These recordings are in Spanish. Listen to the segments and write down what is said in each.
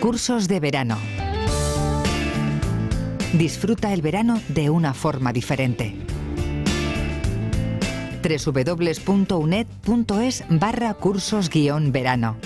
Cursos de verano. Disfruta el verano de una forma diferente. www.uned.es/cursos-verano.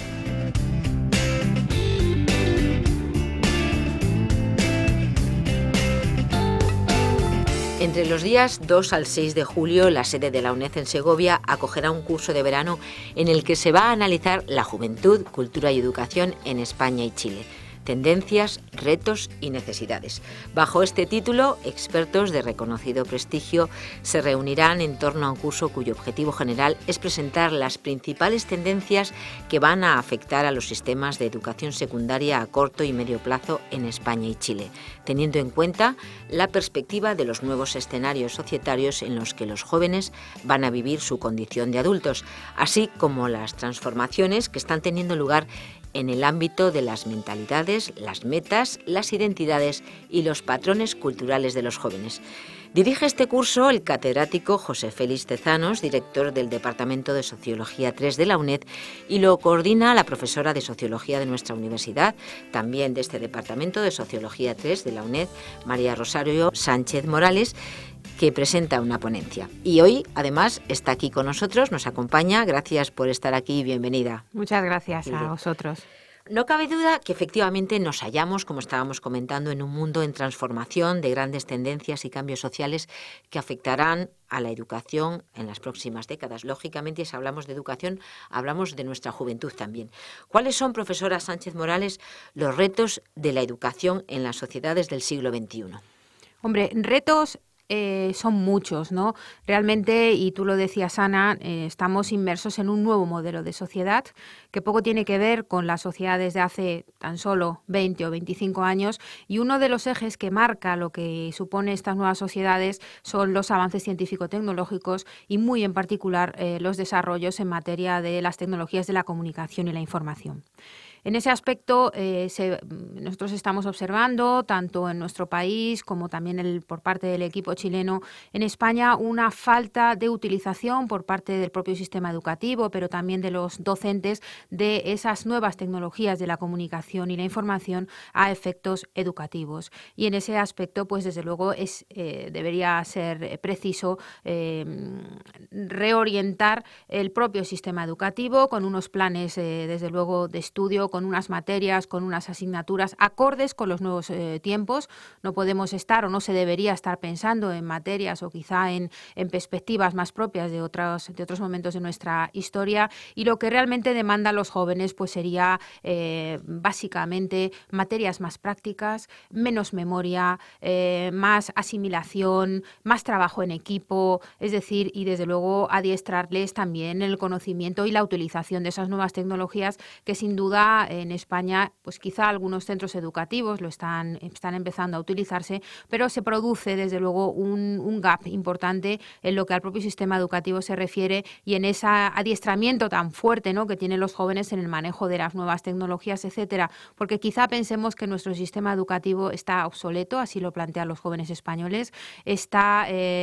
Entre los días 2 al 6 de julio, la sede de la UNED en Segovia acogerá un curso de verano en el que se va a analizar la juventud, cultura y educación en España y Chile. Tendencias, retos y necesidades. Bajo este título, expertos de reconocido prestigio se reunirán en torno a un curso cuyo objetivo general es presentar las principales tendencias que van a afectar a los sistemas de educación secundaria a corto y medio plazo en España y Chile, teniendo en cuenta la perspectiva de los nuevos escenarios societarios en los que los jóvenes van a vivir su condición de adultos, así como las transformaciones que están teniendo lugar en el ámbito de las mentalidades, las metas, las identidades y los patrones culturales de los jóvenes. Dirige este curso el catedrático José Félix Tezanos, director del Departamento de Sociología 3 de la UNED, y lo coordina la profesora de Sociología de nuestra universidad, también de este Departamento de Sociología 3 de la UNED, María Rosario Sánchez Morales, que presenta una ponencia. Y hoy, además, está aquí con nosotros, nos acompaña. Gracias por estar aquí y bienvenida. Muchas gracias a vosotros. No cabe duda que efectivamente nos hallamos, como estábamos comentando, en un mundo en transformación de grandes tendencias y cambios sociales que afectarán a la educación en las próximas décadas. Lógicamente, si hablamos de educación, hablamos de nuestra juventud también. ¿Cuáles son, profesora Sánchez Morales, los retos de la educación en las sociedades del siglo XXI? Hombre, retos son muchos, ¿no? Realmente, y tú lo decías, Ana, estamos inmersos en un nuevo modelo de sociedad que poco tiene que ver con las sociedades de hace tan solo 20 o 25 años, y uno de los ejes que marca lo que supone estas nuevas sociedades son los avances científico-tecnológicos y muy en particular los desarrollos en materia de las tecnologías de la comunicación y la información. En ese aspecto, nosotros estamos observando, tanto en nuestro país como también por parte del equipo chileno, en España, una falta de utilización por parte del propio sistema educativo, pero también de los docentes, de esas nuevas tecnologías de la comunicación y la información a efectos educativos. Y en ese aspecto, pues desde luego, debería ser preciso reorientar el propio sistema educativo con unos planes, desde luego, de estudio, con unas materias, con unas asignaturas acordes con los nuevos tiempos. No podemos estar o no se debería estar pensando en materias o quizá en perspectivas más propias de otros momentos de nuestra historia, y lo que realmente demandan los jóvenes pues sería básicamente materias más prácticas, menos memoria, más asimilación, más trabajo en equipo, es decir, y desde luego adiestrarles también el conocimiento y la utilización de esas nuevas tecnologías que sin duda en España, pues quizá algunos centros educativos lo están empezando a utilizarse, pero se produce desde luego un gap importante en lo que al propio sistema educativo se refiere y en ese adiestramiento tan fuerte, ¿no?, que tienen los jóvenes en el manejo de las nuevas tecnologías, etcétera, porque quizá pensemos que nuestro sistema educativo está obsoleto, así lo plantean los jóvenes españoles, está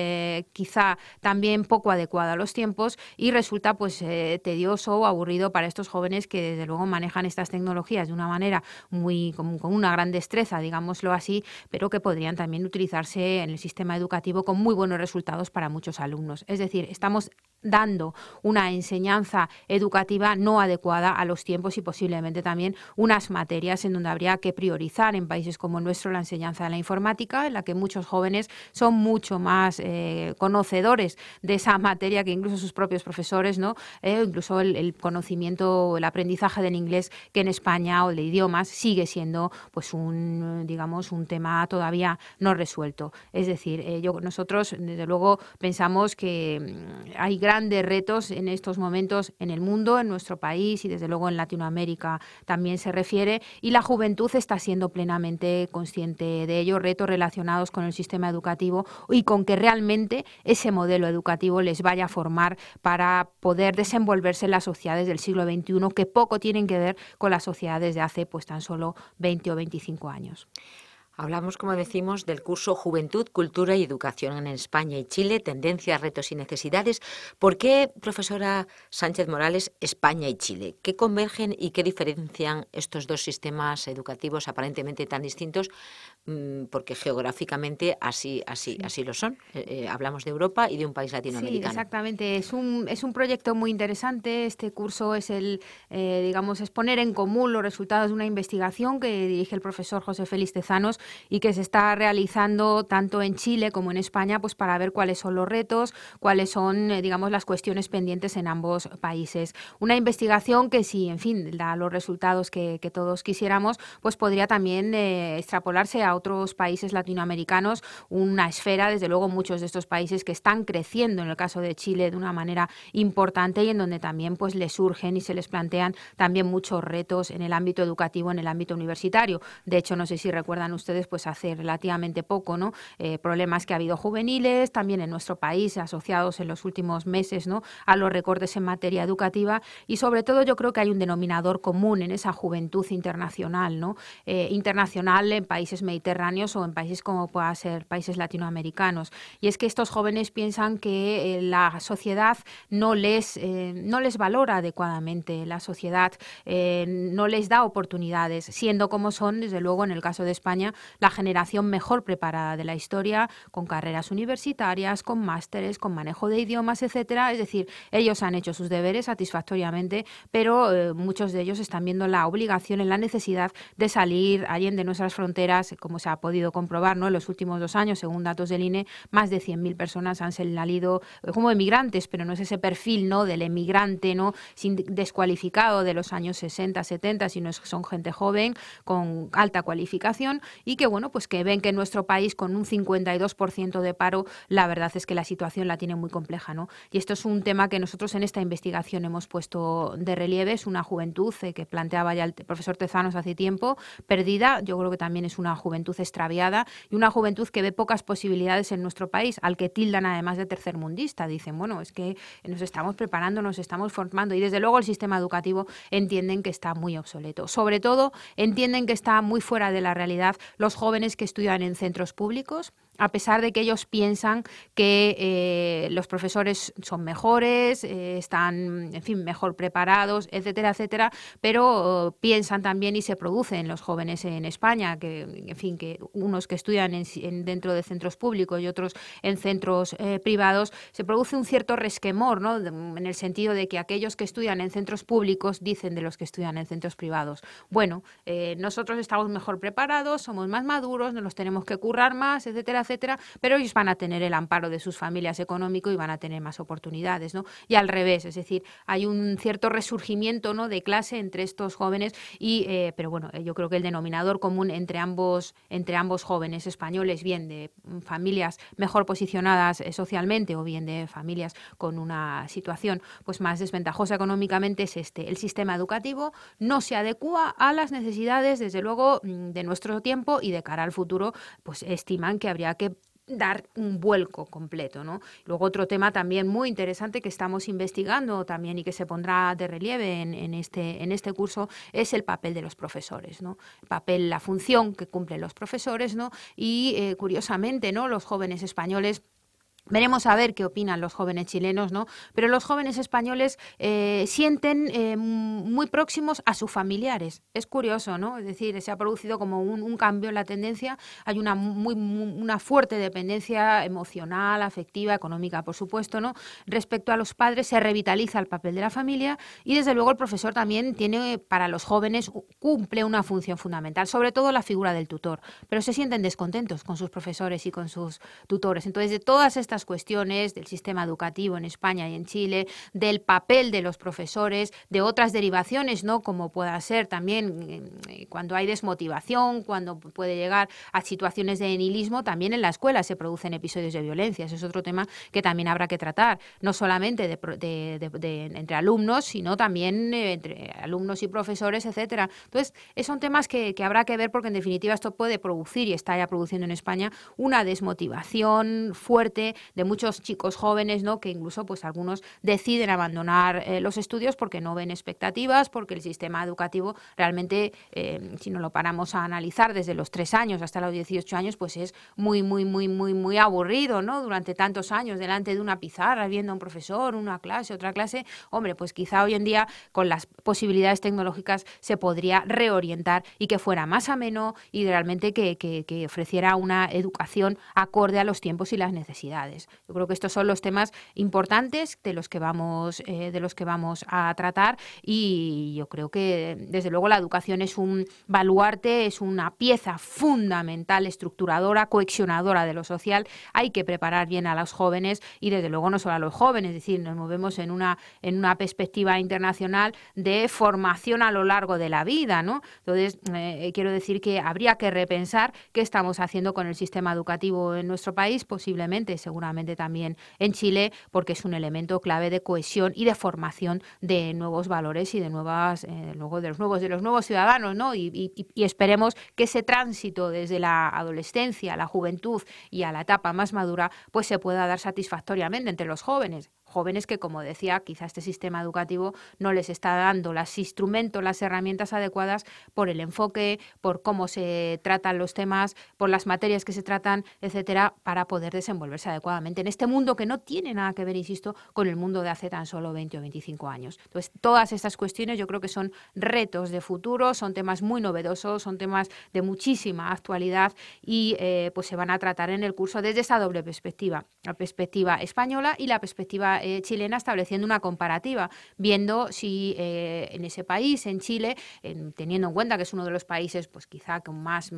quizá también poco adecuado a los tiempos y resulta pues tedioso o aburrido para estos jóvenes que desde luego manejan estas tecnologías de una manera con una gran destreza, digámoslo así, pero que podrían también utilizarse en el sistema educativo con muy buenos resultados para muchos alumnos. Es decir, estamos dando una enseñanza educativa no adecuada a los tiempos y posiblemente también unas materias en donde habría que priorizar en países como el nuestro la enseñanza de la informática, en la que muchos jóvenes son mucho más conocedores de esa materia que incluso sus propios profesores, ¿no? Incluso el conocimiento, el aprendizaje del inglés, que en España, o de idiomas, sigue siendo pues un tema todavía no resuelto. Es decir, nosotros desde luego pensamos que hay grandes retos en estos momentos en el mundo, en nuestro país y desde luego en Latinoamérica también se refiere, y la juventud está siendo plenamente consciente de ello, retos relacionados con el sistema educativo y con que realmente ese modelo educativo les vaya a formar para poder desenvolverse en las sociedades del siglo XXI, que poco tienen que ver con las sociedades de hace pues tan solo 20 o 25 años. Hablamos, como decimos, del curso Juventud, Cultura y Educación en España y Chile, tendencias, retos y necesidades. ¿Por qué, profesora Sánchez Morales, España y Chile? ¿Qué convergen y qué diferencian estos dos sistemas educativos aparentemente tan distintos? Porque geográficamente así lo son. Hablamos de Europa y de un país latinoamericano. Sí, exactamente. Es un proyecto muy interesante. Este curso es es poner en común los resultados de una investigación que dirige el profesor José Félix Tezanos y que se está realizando tanto en Chile como en España, pues para ver cuáles son los retos, cuáles son, las cuestiones pendientes en ambos países. Una investigación que, si, en fin, da los resultados que todos quisiéramos, pues podría también extrapolarse a otros países latinoamericanos, una esfera, desde luego, muchos de estos países que están creciendo, en el caso de Chile, de una manera importante y en donde también pues les surgen y se les plantean también muchos retos en el ámbito educativo, en el ámbito universitario. De hecho, no sé si recuerdan ustedes, pues hace relativamente poco, ¿no? Problemas que ha habido juveniles, también en nuestro país, asociados en los últimos meses, ¿no?, a los recortes en materia educativa, y sobre todo yo creo que hay un denominador común en esa juventud internacional, ¿no? Internacional en países mediterráneos o en países como pueda ser países latinoamericanos. Y es que estos jóvenes piensan que la sociedad no les valora adecuadamente, la sociedad no les da oportunidades, siendo como son, desde luego, en el caso de España, la generación mejor preparada de la historia, con carreras universitarias, con másteres, con manejo de idiomas, etcétera. Es decir, ellos han hecho sus deberes satisfactoriamente, pero muchos de ellos están viendo la obligación, en la necesidad de salir allende nuestras fronteras, como se ha podido comprobar, ¿no?, en los últimos 2 años, según datos del INE, más de 100.000 personas han salido como emigrantes, pero no es ese perfil, ¿no?, del emigrante, ¿no?, descualificado de los años 60, 70, sino son gente joven con alta cualificación y que, bueno, pues que ven que en nuestro país, con un 52% de paro, la verdad es que la situación la tiene muy compleja, ¿no? Y esto es un tema que nosotros en esta investigación hemos puesto de relieve. Es una juventud que planteaba ya el profesor Tezanos hace tiempo, perdida. Yo creo que también es una juventud extraviada y una juventud que ve pocas posibilidades en nuestro país, al que tildan además de tercermundista. Dicen, bueno, es que nos estamos preparando, nos estamos formando, y desde luego el sistema educativo entienden que está muy obsoleto. Sobre todo entienden que está muy fuera de la realidad los jóvenes que estudian en centros públicos, a pesar de que ellos piensan que los profesores son mejores, están, en fin, mejor preparados, etcétera, etcétera, pero piensan también, y se producen los jóvenes en España, que, en fin, que unos que estudian dentro de centros públicos y otros en centros privados, se produce un cierto resquemor, ¿no?, en el sentido de que aquellos que estudian en centros públicos dicen de los que estudian en centros privados, bueno, nosotros estamos mejor preparados, somos más maduros, nos los tenemos que currar más, etcétera, etcétera, pero ellos van a tener el amparo de sus familias económico y van a tener más oportunidades, ¿no? Y al revés, es decir, hay un cierto resurgimiento, ¿no?, de clase entre estos jóvenes pero bueno, yo creo que el denominador común entre ambos jóvenes españoles, bien de familias mejor posicionadas socialmente o bien de familias con una situación pues más desventajosa económicamente, es este: el sistema educativo no se adecúa a las necesidades, desde luego, de nuestro tiempo, y de cara al futuro, pues estiman que habría que dar un vuelco completo, ¿no? Luego, otro tema también muy interesante que estamos investigando también y que se pondrá de relieve en este curso es el papel de los profesores, ¿no? El papel, la función que cumplen los profesores, ¿no? Y curiosamente, ¿no?, los jóvenes españoles, veremos a ver qué opinan los jóvenes chilenos, ¿no?, pero los jóvenes españoles sienten muy próximos a sus familiares. Es curioso, ¿no? Es decir, se ha producido como un cambio en la tendencia. Hay una fuerte dependencia emocional, afectiva, económica, por supuesto, ¿no?, respecto a los padres. Se revitaliza el papel de la familia y, desde luego, el profesor también tiene, para los jóvenes, cumple una función fundamental, sobre todo la figura del tutor, pero se sienten descontentos con sus profesores y con sus tutores. Entonces, de todas estas cuestiones del sistema educativo en España y en Chile, del papel de los profesores, de otras derivaciones, ¿no?, como pueda ser también cuando hay desmotivación, cuando puede llegar a situaciones de nihilismo, también en la escuela se producen episodios de violencia. Ese es otro tema que también habrá que tratar, no solamente entre alumnos, sino también entre alumnos y profesores, etcétera. Entonces, son temas que habrá que ver, porque en definitiva esto puede producir, y está ya produciendo en España, una desmotivación fuerte muchos chicos jóvenes, ¿no? Que incluso pues algunos deciden abandonar los estudios porque no ven expectativas, porque el sistema educativo realmente, si no lo paramos a analizar desde los 3 años hasta los 18 años, pues es muy aburrido, ¿no? Durante tantos años delante de una pizarra, viendo a un profesor, una clase, otra clase. Hombre, pues quizá hoy en día con las posibilidades tecnológicas se podría reorientar y que fuera más ameno y realmente que ofreciera una educación acorde a los tiempos y las necesidades. Yo creo que estos son los temas importantes de los que vamos a tratar, y yo creo que desde luego la educación es un baluarte, es una pieza fundamental, estructuradora, cohesionadora de lo social. Hay que preparar bien a los jóvenes y desde luego no solo a los jóvenes, es decir, nos movemos en una perspectiva internacional de formación a lo largo de la vida, ¿no? Entonces, quiero decir que habría que repensar qué estamos haciendo con el sistema educativo en nuestro país, posiblemente, seguramente también en Chile, porque es un elemento clave de cohesión y de formación de nuevos valores y de los nuevos ciudadanos, ¿no? Y esperemos que ese tránsito desde la adolescencia a la juventud y a la etapa más madura pues se pueda dar satisfactoriamente entre los jóvenes que, como decía, quizá este sistema educativo no les está dando los instrumentos, las herramientas adecuadas por el enfoque, por cómo se tratan los temas, por las materias que se tratan, etcétera, para poder desenvolverse adecuadamente en este mundo que no tiene nada que ver, insisto, con el mundo de hace tan solo 20 o 25 años. Entonces, todas estas cuestiones yo creo que son retos de futuro, son temas muy novedosos, son temas de muchísima actualidad y pues se van a tratar en el curso desde esa doble perspectiva, la perspectiva española y la perspectiva chilena, estableciendo una comparativa, viendo si en ese país, en Chile, teniendo en cuenta que es uno de los países pues quizá con más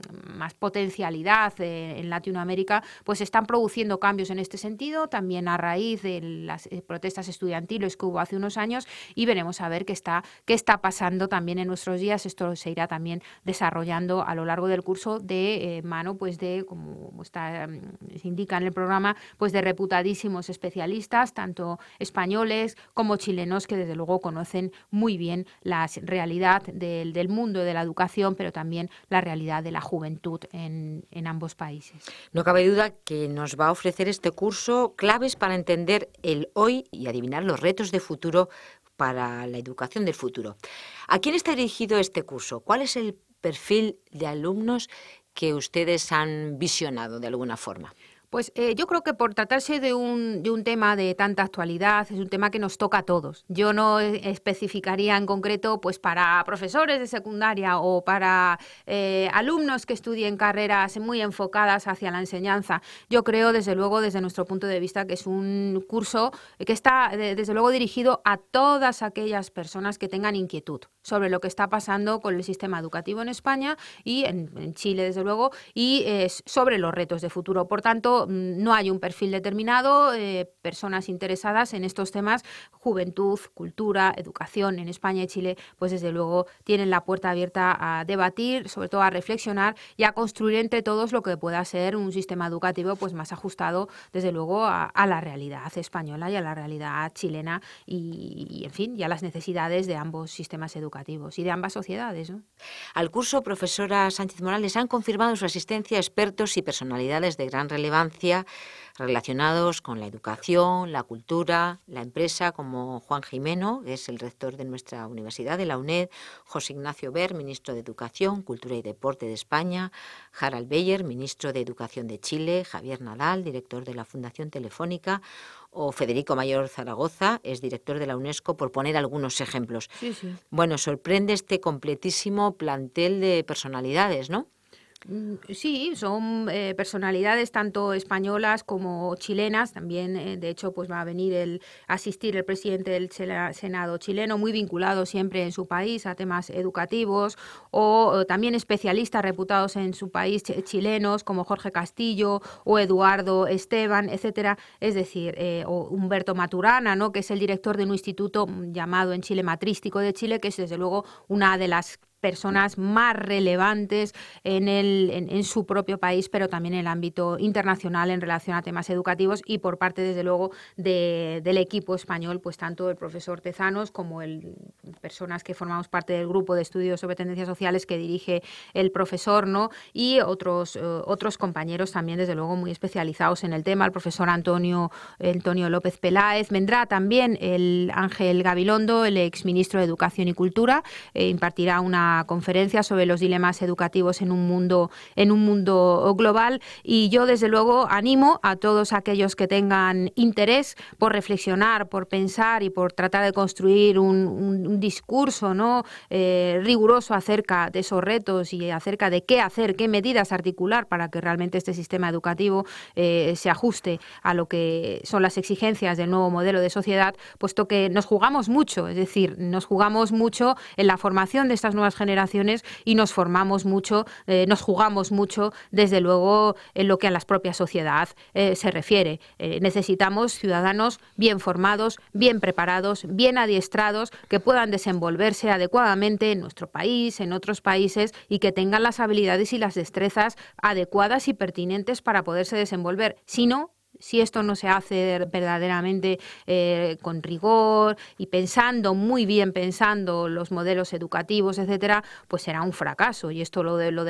potencialidad en Latinoamérica, pues están produciendo cambios en este sentido, también a raíz de las protestas estudiantiles que hubo hace unos años, y veremos a ver qué está pasando también en nuestros días. Esto se irá también desarrollando a lo largo del curso de mano, pues de, como se indica en el programa, pues de reputadísimos especialistas, tanto españoles como chilenos, que desde luego conocen muy bien la realidad del mundo de la educación, pero también la realidad de la juventud en ambos países. No cabe duda que nos va a ofrecer este curso claves para entender el hoy y adivinar los retos de futuro para la educación del futuro. ¿A quién está dirigido este curso? ¿Cuál es el perfil de alumnos que ustedes han visionado de alguna forma? Pues yo creo que por tratarse de un tema de tanta actualidad, es un tema que nos toca a todos. Yo no especificaría en concreto pues para profesores de secundaria o para alumnos que estudien carreras muy enfocadas hacia la enseñanza. Yo creo, desde luego, desde nuestro punto de vista, que es un curso que está, desde luego, dirigido a todas aquellas personas que tengan inquietud sobre lo que está pasando con el sistema educativo en España y en Chile, desde luego, y sobre los retos de futuro. Por tanto, no hay un perfil determinado, personas interesadas en estos temas, juventud, cultura, educación en España y Chile, pues desde luego tienen la puerta abierta a debatir, sobre todo a reflexionar y a construir entre todos lo que pueda ser un sistema educativo pues más ajustado, desde luego, a la realidad española y a la realidad chilena y en fin, y a las necesidades de ambos sistemas educativos y de ambas sociedades, ¿no? Al curso, profesora Sánchez Morales, han confirmado su asistencia expertos y personalidades de gran relevancia relacionados con la educación, la cultura, la empresa, como Juan Gimeno, que es el rector de nuestra universidad, de la UNED, José Ignacio Ver, ministro de Educación, Cultura y Deporte de España, Harald Beyer, ministro de Educación de Chile, Javier Nadal, director de la Fundación Telefónica, o Federico Mayor Zaragoza, es director de la UNESCO, por poner algunos ejemplos. Sí. Bueno, sorprende este completísimo plantel de personalidades, ¿no? Sí, son personalidades tanto españolas como chilenas. También, de hecho, pues va a venir asistir el presidente del Senado chileno, muy vinculado siempre en su país a temas educativos, o también especialistas reputados en su país chilenos, como Jorge Castillo o Eduardo Esteban, etcétera. Es decir, o Humberto Maturana, ¿no?, que es el director de un instituto llamado en Chile Matrístico de Chile, que es desde luego una de las personas más relevantes en su propio país, pero también en el ámbito internacional en relación a temas educativos, y por parte, desde luego, del equipo español, pues tanto el profesor Tezanos como personas que formamos parte del grupo de estudios sobre tendencias sociales que dirige el profesor, ¿no? Y otros compañeros también, desde luego, muy especializados en el tema, el profesor Antonio López Peláez. Vendrá también el Ángel Gabilondo, el exministro de Educación y Cultura, impartirá una conferencia sobre los dilemas educativos en un mundo global, y yo, desde luego, animo a todos aquellos que tengan interés por reflexionar, por pensar y por tratar de construir un discurso, ¿no?, riguroso acerca de esos retos y acerca de qué hacer, qué medidas articular para que realmente este sistema educativo se ajuste a lo que son las exigencias del nuevo modelo de sociedad, puesto que nos jugamos mucho, es decir, nos jugamos mucho en la formación de estas nuevas generaciones y nos jugamos mucho, desde luego, en lo que a la propia sociedad se refiere. Necesitamos ciudadanos bien formados, bien preparados, bien adiestrados, que puedan desenvolverse adecuadamente en nuestro país, en otros países, y que tengan las habilidades y las destrezas adecuadas y pertinentes para poderse desenvolver. Si esto no se hace verdaderamente con rigor y muy bien pensando los modelos educativos, etcétera, pues será un fracaso, y esto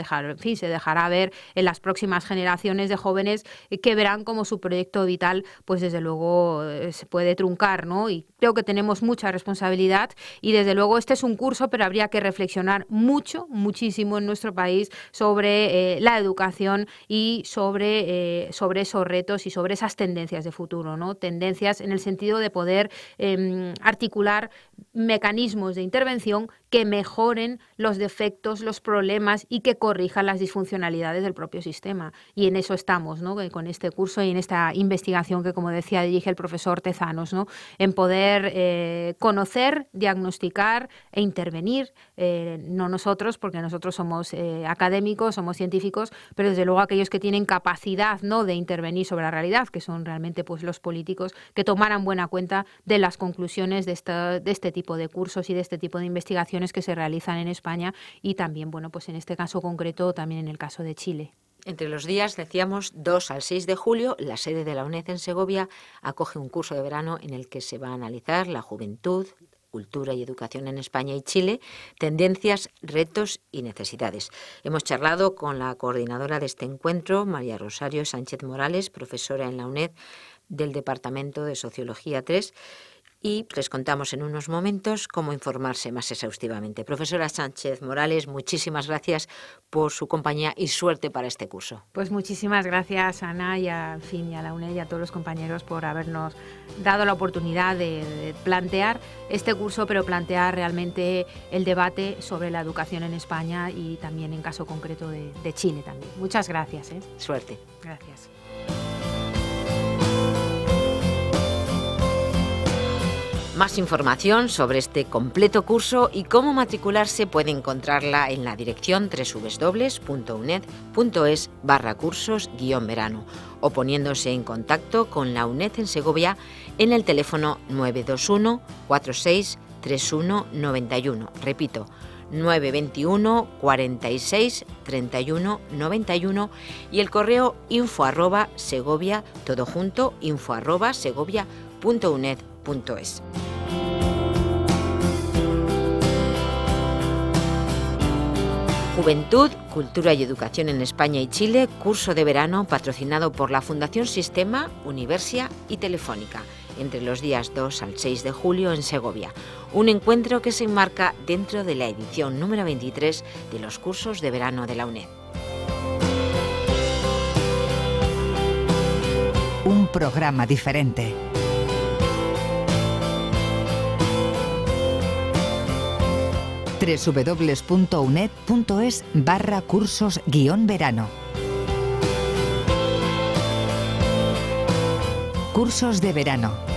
se dejará ver en las próximas generaciones de jóvenes que verán cómo su proyecto vital, pues desde luego, se puede truncar, ¿no? Y creo que tenemos mucha responsabilidad, y desde luego este es un curso, pero habría que reflexionar muchísimo en nuestro país sobre la educación y sobre esos retos y sobre esas tendencias de futuro, ¿no? Tendencias en el sentido de poder articular mecanismos de intervención que mejoren los defectos, los problemas, y que corrijan las disfuncionalidades del propio sistema. Y en eso estamos, ¿no?, con este curso y en esta investigación que, como decía, dirige el profesor Tezanos, ¿no?, en poder conocer, diagnosticar e intervenir, no nosotros, porque nosotros somos académicos, somos científicos, pero desde luego aquellos que tienen capacidad, ¿no?, de intervenir sobre la realidad, que son realmente, pues, los políticos, que tomaran buena cuenta de las conclusiones de este tipo de cursos y de este tipo de investigaciones que se realizan en España, y también, bueno, pues en este caso concreto, también en el caso de Chile. Entre los días, decíamos, 2 al 6 de julio, la sede de la UNED en Segovia acoge un curso de verano en el que se va a analizar la juventud, cultura y educación en España y Chile, tendencias, retos y necesidades. Hemos charlado con la coordinadora de este encuentro, María Rosario Sánchez Morales, profesora en la UNED del Departamento de Sociología 3, y les contamos en unos momentos cómo informarse más exhaustivamente. Profesora Sánchez Morales, muchísimas gracias por su compañía y suerte para este curso. Pues muchísimas gracias, Ana, y a la UNED y a todos los compañeros por habernos dado la oportunidad de plantear este curso, pero plantear realmente el debate sobre la educación en España y también en caso concreto de Chile también. Muchas gracias. Suerte. Gracias. Más información sobre este completo curso y cómo matricularse puede encontrarla en la dirección www.uned.es/cursos-verano o poniéndose en contacto con la UNED en Segovia en el teléfono 921 46 31 91. Repito, 921 46 31 91 y el correo info@segovia, todo junto, info@segovia.uned.es. Juventud, Cultura y Educación en España y Chile, curso de verano patrocinado por la Fundación Sistema, Universia y Telefónica, entre los días 2 al 6 de julio en Segovia. Un encuentro que se enmarca dentro de la edición número 23 de los cursos de verano de la UNED. Un programa diferente. www.uned.es/cursos-verano. Cursos de verano.